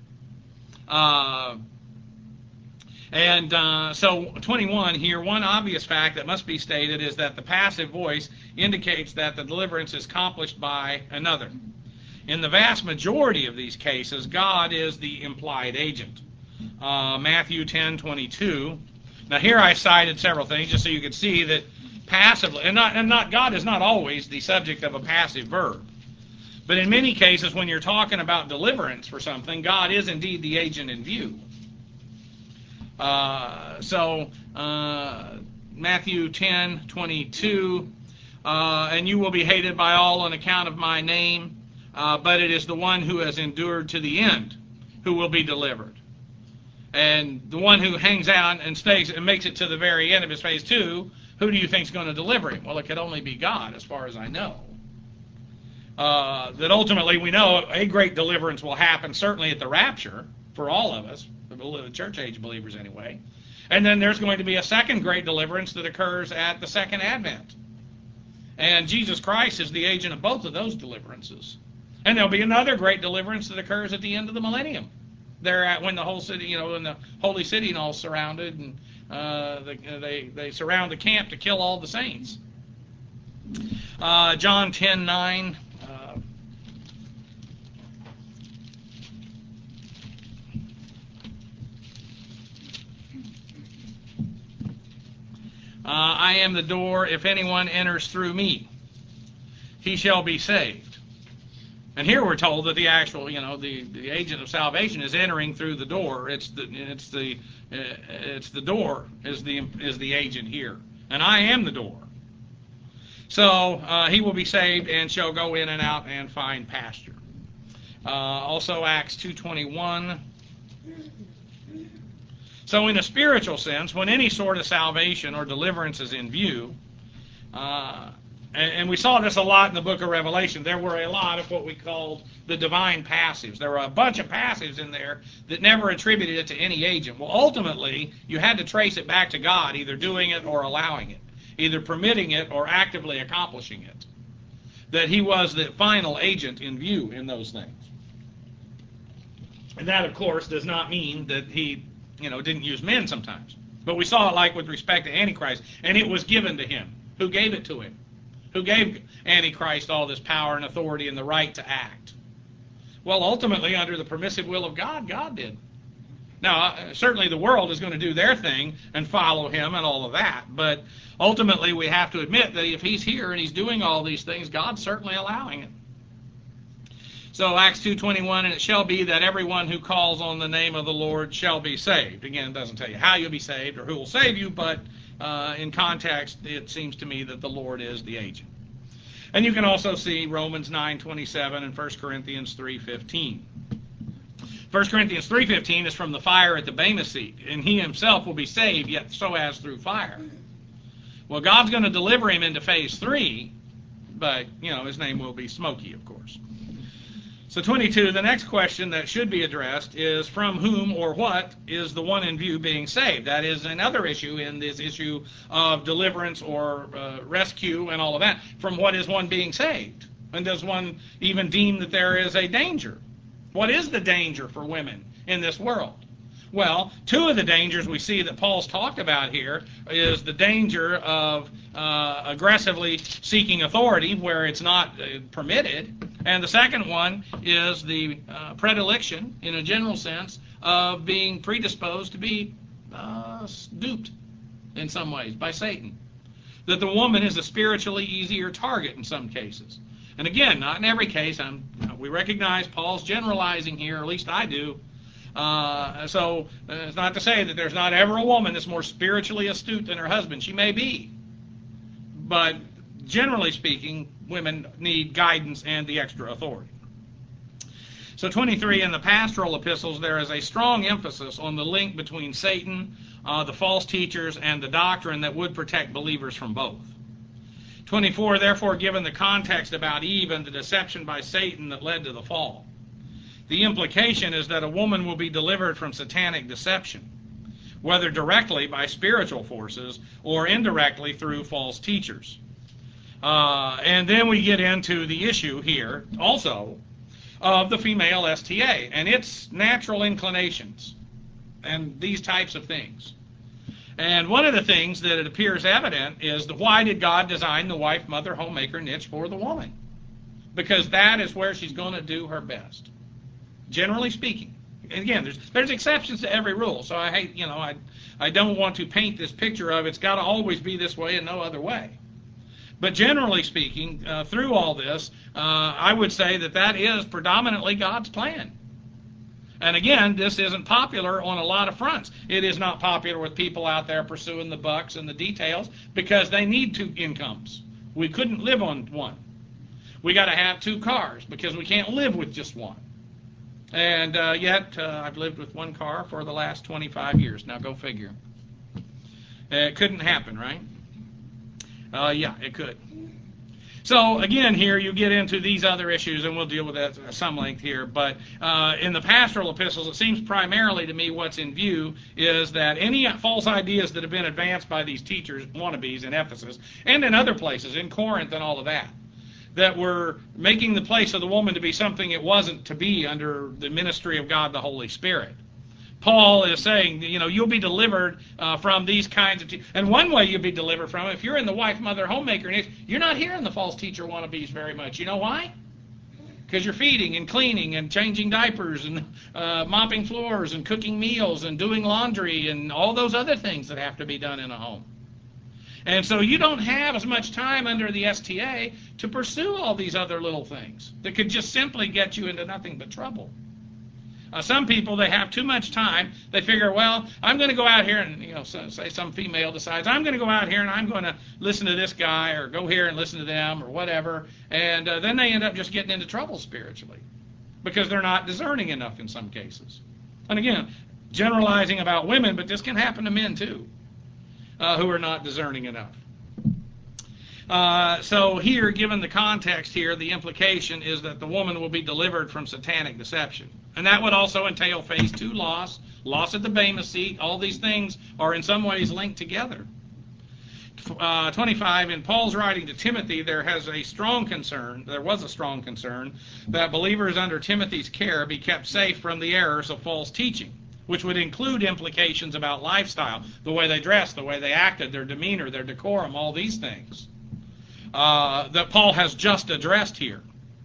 So 21 here, one obvious fact that must be stated is that the passive voice indicates that the deliverance is accomplished by another. In the vast majority of these cases, God is the implied agent. Matthew 10:22. Now here I cited several things just so you could see that passively, God is not always the subject of a passive verb. But in many cases, when you're talking about deliverance for something, God is indeed the agent in view. Matthew 10:22, and you will be hated by all on account of my name, but it is the one who has endured to the end who will be delivered. And the one who hangs out and stays and makes it to the very end of his phase 2, who do you think is going to deliver him? Well, it could only be God, as far as I know. That ultimately we know a great deliverance will happen, certainly at the rapture, for all of us, the church age believers anyway. And then there's going to be a second great deliverance that occurs at the second advent. And Jesus Christ is the agent of both of those deliverances. And there'll be another great deliverance that occurs at the end of the millennium. When the whole city, when the holy city and all surrounded, and they surround the camp to kill all the saints. John 10:9. I am the door. If anyone enters through me, he shall be saved. And here we're told that the actual, the agent of salvation is entering through the door. It's the door is the agent here, and I am the door. So he will be saved and shall go in and out and find pasture. Also Acts 2:21. So in a spiritual sense, when any sort of salvation or deliverance is in view, and we saw this a lot in the book of Revelation, there were a lot of what we called the divine passives. There were a bunch of passives in there that never attributed it to any agent. Well, ultimately, you had to trace it back to God, either doing it or allowing it, either permitting it or actively accomplishing it. That he was the final agent in view in those things. And that, of course, does not mean that he didn't use men sometimes. But we saw it like with respect to Antichrist, and it was given to him. Who gave it to him? Who gave Antichrist all this power and authority and the right to act? Well, ultimately, under the permissive will of God, God did. Now, certainly the world is going to do their thing and follow him and all of that, but ultimately we have to admit that if he's here and he's doing all these things, God's certainly allowing it. So Acts 2:21, and it shall be that everyone who calls on the name of the Lord shall be saved. Again, it doesn't tell you how you'll be saved or who will save you, but in context, it seems to me that the Lord is the agent. And you can also see Romans 9:27 and 1 Corinthians 3:15. 1 Corinthians 3:15 is from the fire at the Bema seat, and he himself will be saved, yet so as through fire. Well, God's going to deliver him into phase 3, but, his name will be smoky, of course. So 22, the next question that should be addressed is from whom or what is the one in view being saved? That is another issue in this issue of deliverance or rescue and all of that. From what is one being saved? And does one even deem that there is a danger? What is the danger for women in this world? Well, two of the dangers we see that Paul's talked about here is the danger of aggressively seeking authority where it's not permitted, and the second one is the predilection, in a general sense, of being predisposed to be duped in some ways by Satan. That the woman is a spiritually easier target in some cases. And again, not in every case. We recognize Paul's generalizing here, or at least I do. So it's not to say that there's not ever a woman that's more spiritually astute than her husband. She may be. But generally speaking, women need guidance and the extra authority. So 23, in the pastoral epistles, there is a strong emphasis on the link between Satan, the false teachers, and the doctrine that would protect believers from both. 24, therefore, given the context about Eve and the deception by Satan that led to the fall, the implication is that a woman will be delivered from satanic deception, whether directly by spiritual forces or indirectly through false teachers. And then we get into the issue here also of the female STA and its natural inclinations and these types of things. And one of the things that it appears evident is why did God design the wife, mother, homemaker niche for the woman? Because that is where she's going to do her best, generally speaking. And again, there's exceptions to every rule, so I don't want to paint this picture of it's got to always be this way and no other way. But generally speaking, through all this, I would say that is predominantly God's plan. And again, this isn't popular on a lot of fronts. It is not popular with people out there pursuing the bucks and the details because they need two incomes. We couldn't live on one. We got to have two cars because we can't live with just one. And yet, I've lived with one car for the last 25 years. Now go figure. It couldn't happen, right? Yeah, it could. So again, here you get into these other issues, and we'll deal with that at some length here. But in the pastoral epistles, it seems primarily to me what's in view is that any false ideas that have been advanced by these teachers, wannabes in Ephesus, and in other places, in Corinth and all of that, that were making the place of the woman to be something it wasn't to be under the ministry of God the Holy Spirit. Paul is saying, you'll be delivered from these kinds of and one way you'll be delivered from it, if you're in the wife, mother, homemaker, you're not hearing the false teacher wannabes very much. You know why? Because you're feeding and cleaning and changing diapers and mopping floors and cooking meals and doing laundry and all those other things that have to be done in a home. And so you don't have as much time under the STA to pursue all these other little things that could just simply get you into nothing but trouble. Some people, they have too much time. They figure, well, I'm going to go out here and, say some female decides, I'm going to go out here and I'm going to listen to this guy or go here and listen to them or whatever. And then they end up just getting into trouble spiritually because they're not discerning enough in some cases. And again, generalizing about women, but this can happen to men too, who are not discerning enough. So here, given the context here, the implication is that the woman will be delivered from satanic deception. And that would also entail phase 2 loss of the Bema seat. All these things are in some ways linked together. 25, in Paul's writing to Timothy, there was a strong concern that believers under Timothy's care be kept safe from the errors of false teaching, which would include implications about lifestyle, the way they dressed, the way they acted, their demeanor, their decorum, all these things that Paul has just addressed here.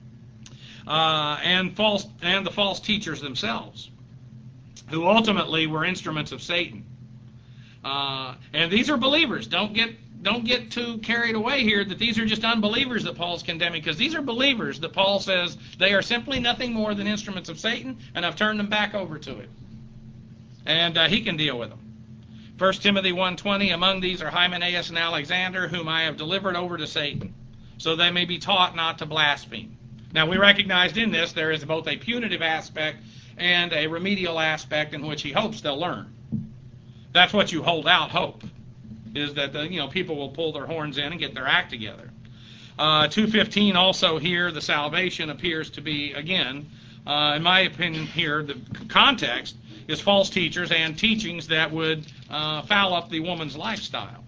And the false teachers themselves, who ultimately were instruments of Satan. And these are believers. Don't get too carried away here that these are just unbelievers that Paul's condemning, because these are believers that Paul says they are simply nothing more than instruments of Satan, and I've turned them back over to him. And he can deal with them. 1 Timothy 1:20, among these are Hymenaeus and Alexander, whom I have delivered over to Satan, so they may be taught not to blaspheme. Now, we recognized in this there is both a punitive aspect and a remedial aspect in which he hopes they'll learn. That's what you hold out hope, is that people will pull their horns in and get their act together. 2:15 also here, the salvation appears to be, again, in my opinion here, the context is false teachers and teachings that would foul up the woman's lifestyle.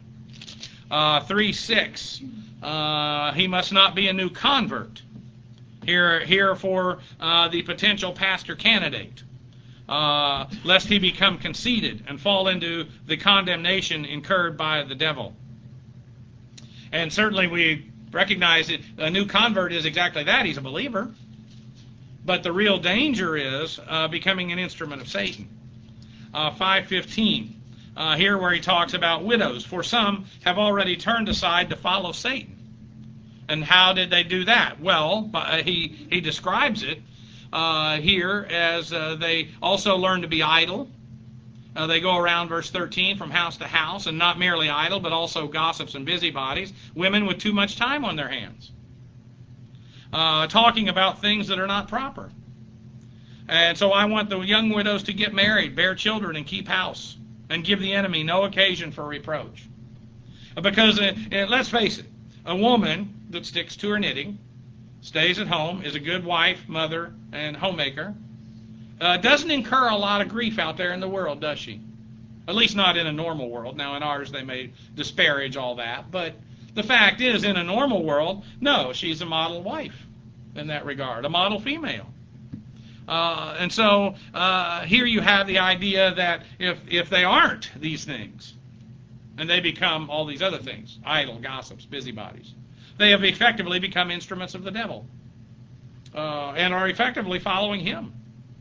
3:6, he must not be a new convert. Here for the potential pastor candidate. lest he become conceited and fall into the condemnation incurred by the devil. And certainly we recognize that a new convert is exactly that. He's a believer. But the real danger is becoming an instrument of Satan. 5:15, here where he talks about widows. For some have already turned aside to follow Satan. And how did they do that? Well, he describes it here as they also learn to be idle. They go around, verse 13, from house to house, and not merely idle, but also gossips and busybodies, women with too much time on their hands, talking about things that are not proper. And so I want the young widows to get married, bear children, and keep house, and give the enemy no occasion for reproach. Because, let's face it, a woman that sticks to her knitting, stays at home, is a good wife, mother, and homemaker, doesn't incur a lot of grief out there in the world, does she? At least not in a normal world. Now, in ours, they may disparage all that. But the fact is, in a normal world, no, she's a model wife in that regard, a model female. And so here you have the idea that if they aren't these things, and they become all these other things, idle, gossips, busybodies, they have effectively become instruments of the devil and are effectively following him.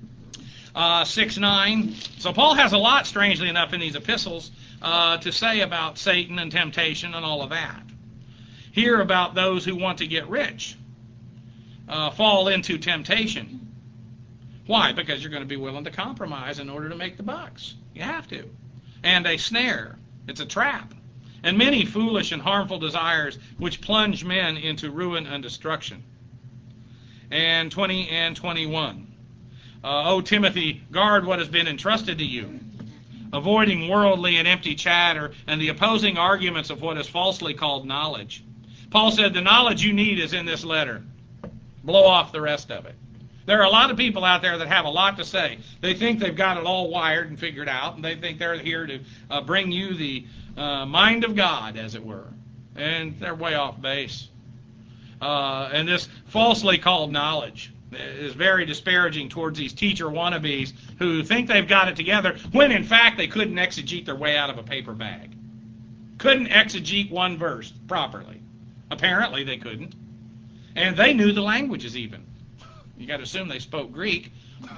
6:9. So Paul has a lot, strangely enough, in these epistles to say about Satan and temptation and all of that. Here about those who want to get rich fall into temptation. Why? Because you're going to be willing to compromise in order to make the bucks. You have to. And a snare. It's a trap. And many foolish and harmful desires which plunge men into ruin and destruction. And 20 and 21. O Timothy, guard what has been entrusted to you, avoiding worldly and empty chatter and the opposing arguments of what is falsely called knowledge. Paul said the knowledge you need is in this letter. Blow off the rest of it. There are a lot of people out there that have a lot to say. They think they've got it all wired and figured out, and they think they're here to bring you the mind of God, as it were. And they're way off base. And this falsely called knowledge is very disparaging towards these teacher wannabes who think they've got it together when in fact they couldn't exegete their way out of a paper bag. Couldn't exegete one verse properly. Apparently they couldn't. And they knew the languages even. You got to assume they spoke Greek.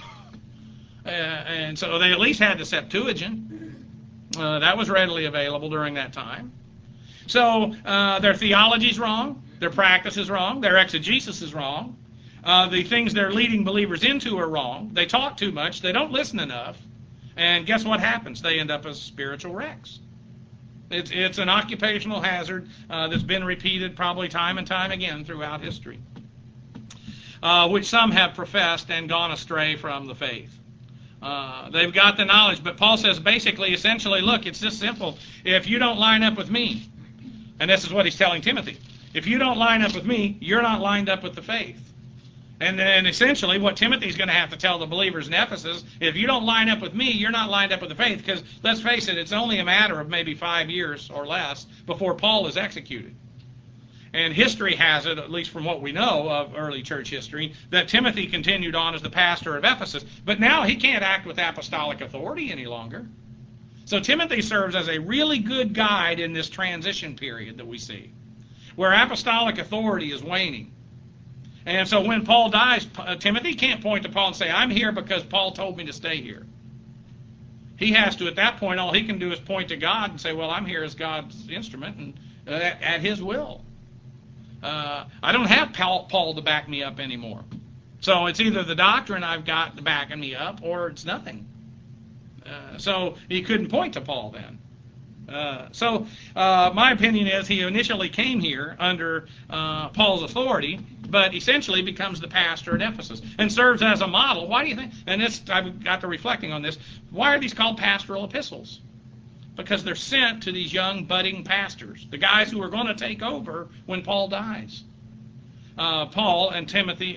And so they at least had the Septuagint. That was readily available during that time. So their theology is wrong. Their practice is wrong. Their exegesis is wrong. The things they're leading believers into are wrong. They talk too much. They don't listen enough. And guess what happens? They end up as spiritual wrecks. It's an occupational hazard that's been repeated probably time and time again throughout history, which some have professed and gone astray from the faith. They've got the knowledge, but Paul says basically, essentially, look, it's this simple. If you don't line up with me, and this is what he's telling Timothy, if you don't line up with me, you're not lined up with the faith. And then essentially what Timothy's going to have to tell the believers in Ephesus, if you don't line up with me, you're not lined up with the faith, because let's face it, it's only a matter of maybe 5 years or less before Paul is executed. And history has it, at least from what we know of early church history, that Timothy continued on as the pastor of Ephesus, but now he can't act with apostolic authority any longer. So Timothy serves as a really good guide in this transition period that we see, where apostolic authority is waning. And so when Paul dies, Timothy can't point to Paul and say, I'm here because Paul told me to stay here. He has to, at that point, all he can do is point to God and say, well, I'm here as God's instrument and at his will. I don't have Paul to back me up anymore. So it's either the doctrine I've got backing me up or it's nothing. So he couldn't point to Paul then. So my opinion is he initially came here under Paul's authority, but essentially becomes the pastor at Ephesus and serves as a model. Why do you think? And I've got to reflecting on this. Why are these called pastoral epistles? Because they're sent to these young budding pastors, the guys who are going to take over when Paul dies. Timothy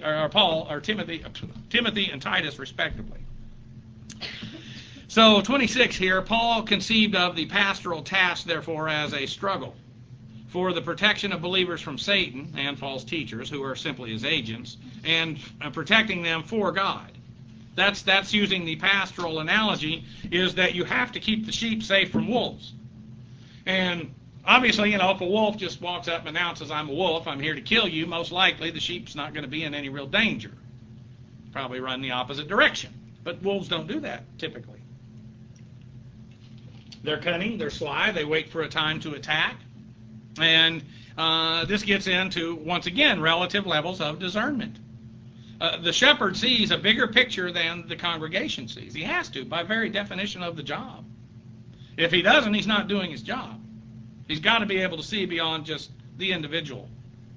and Titus, respectively. So 26 here, Paul conceived of the pastoral task, therefore, as a struggle for the protection of believers from Satan and false teachers, who are simply his agents, and protecting them for God. That's using the pastoral analogy, is that you have to keep the sheep safe from wolves. And obviously, if a wolf just walks up and announces, I'm a wolf, I'm here to kill you, most likely the sheep's not going to be in any real danger. Probably run the opposite direction. But wolves don't do that, typically. They're cunning, they're sly, they wait for a time to attack. And this gets into, once again, relative levels of discernment. The shepherd sees a bigger picture than the congregation sees. He has to, by very definition of the job. If he doesn't, he's not doing his job. He's got to be able to see beyond just the individual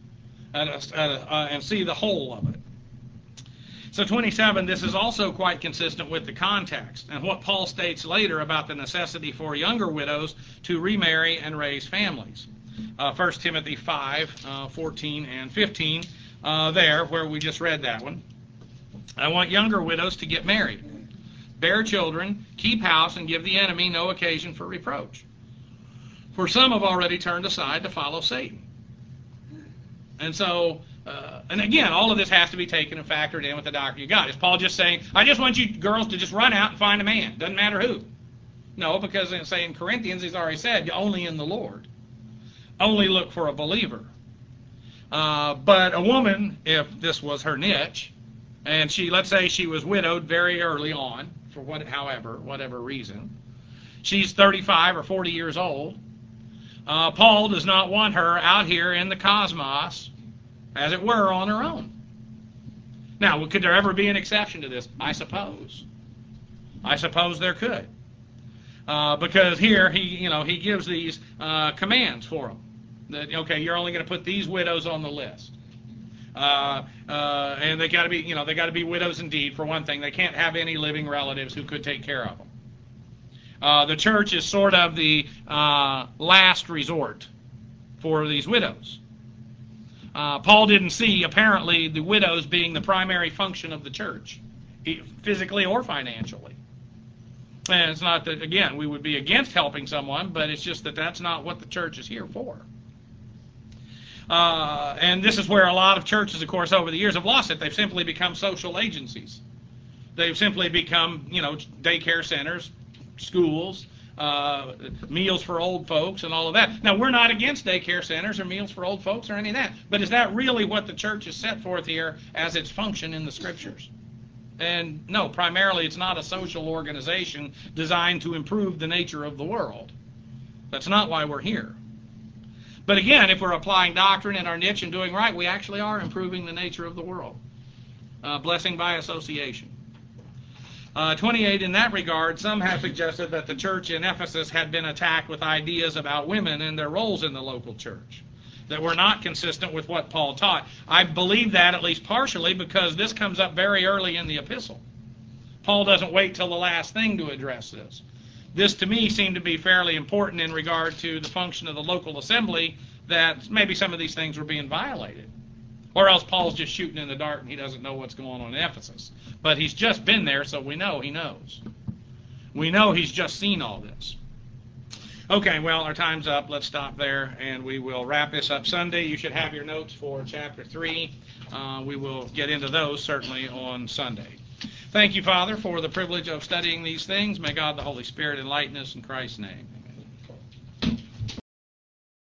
and see the whole of it. So 27, this is also quite consistent with the context and what Paul states later about the necessity for younger widows to remarry and raise families. 1 Timothy 5, 14 and 15, there, where we just read that one. I want younger widows to get married, bear children, keep house, and give the enemy no occasion for reproach. For some have already turned aside to follow Satan. And so, and again, all of this has to be taken and factored in with the doctrine you got. Is Paul just saying, I just want you girls to just run out and find a man? Doesn't matter who. No, because in Corinthians, he's already said, only in the Lord. Only look for a believer. But a woman, if this was her niche, and let's say she was widowed very early on, for whatever reason, she's 35 or 40 years old, Paul does not want her out here in the cosmos, as it were, on her own. Now, could there ever be an exception to this? I suppose. I suppose there could. Because here he gives these commands for them. That, okay, you're only going to put these widows on the list. And they got to be widows indeed, for one thing. They can't have any living relatives who could take care of them. The church is sort of the last resort for these widows. Paul didn't see, apparently, the widows being the primary function of the church, physically or financially. And it's not that, again, we would be against helping someone, but it's just that that's not what the church is here for. And this is where a lot of churches, of course, over the years have lost it. They've simply become social agencies. They've simply become, daycare centers, schools, meals for old folks, and all of that. Now, we're not against daycare centers or meals for old folks or any of that, but is that really what the church has set forth here as its function in the Scriptures? And no, primarily it's not a social organization designed to improve the nature of the world. That's not why we're here. But again, if we're applying doctrine in our niche and doing right, we actually are improving the nature of the world. Blessing by association. 28, in that regard, some have suggested that the church in Ephesus had been attacked with ideas about women and their roles in the local church that were not consistent with what Paul taught. I believe that at least partially because this comes up very early in the epistle. Paul doesn't wait till the last thing to address this. This, to me, seemed to be fairly important in regard to the function of the local assembly, that maybe some of these things were being violated. Or else Paul's just shooting in the dark and he doesn't know what's going on in Ephesus. But he's just been there, so we know he knows. We know he's just seen all this. Okay, well, our time's up. Let's stop there, and we will wrap this up Sunday. You should have your notes for Chapter 3. We will get into those, certainly, on Sunday. Thank you, Father, for the privilege of studying these things. May God the Holy Spirit enlighten us in Christ's name.